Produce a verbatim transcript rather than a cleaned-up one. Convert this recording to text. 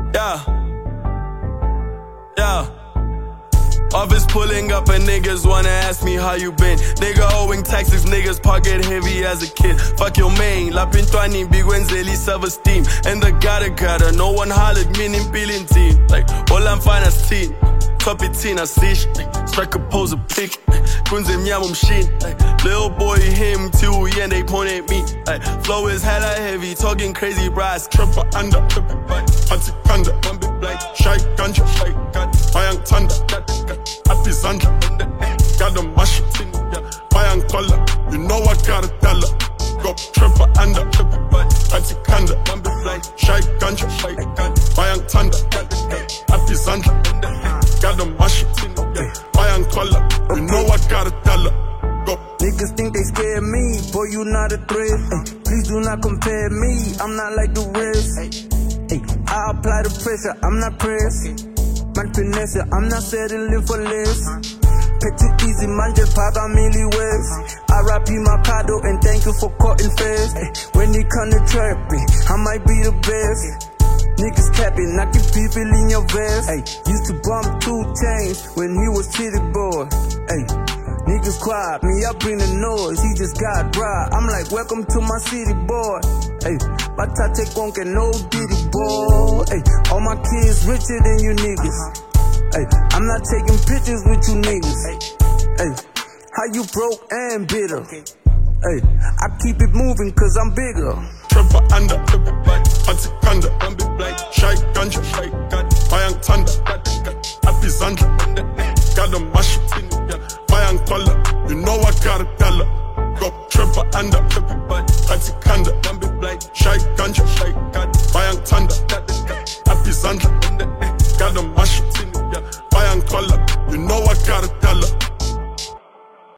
Yeah. Yeah. Office pulling up and niggas wanna ask me how you been. Nigga owing taxes, niggas pocket heavy as a kid. Fuck your main, la pintwani bigwenzeli self-esteem. And the gotta gotta, no one hollered meaning billion team. Like, all I'm fine as teen. Copy teen, I see strike a pose a pic. Kunze mnyama machine. Little boy him too, yeah, they point at me. Like, flow is hella heavy, talking crazy brass. Tripper under, tripper right. Anti kanda, one big blind. Shy ganja, shy ganja. Bayang tanda, happy Sandra. Got a mash, bayang collar. You know I got a dollar. Go tripper under, tripper right. Anti kanda, one big blind. Shy ganja, shy ganja. Bayang tanda, happy Sandra. Got a mash, bayang collar. You know I got a dollar. Go. Niggas think they scared me, boy, you not a threat. Ay, please do not compare me, I'm not like the rest. Ay, I apply the pressure, I'm not pressed. Man finesse, I'm not settling for less. Petty easy, man just paga Millie West. R I P Mercado and thank you for cutting fast. Ay, when it come to trapping, I might be the best. Niggas capping, knocking people in your vest. Ay, used to bump two chains when he was city boy. Ay, niggas quiet, me I bring the noise. He just got dry. I'm like, welcome to my city, boy. Ay, batate conque no diddy, boy. Ay, all my kids richer than you niggas. Ay, I'm not taking pictures with you niggas. Ay, how you broke and bitter? Ay, I keep it moving cause I'm bigger. Tripper under, tripper right. Anti kanda, one big blind. Shy ganja, shy ganja. Bayang tanda, happy Sandra. Got a mash, bayang collar. You know I got a dollar. Go tripper under, tripper right. Anti kanda, one big blind. Shy ganja, shy ganja. Bayang tanda, happy Sandra. Got a mash, bayang collar. You know I got a dollar.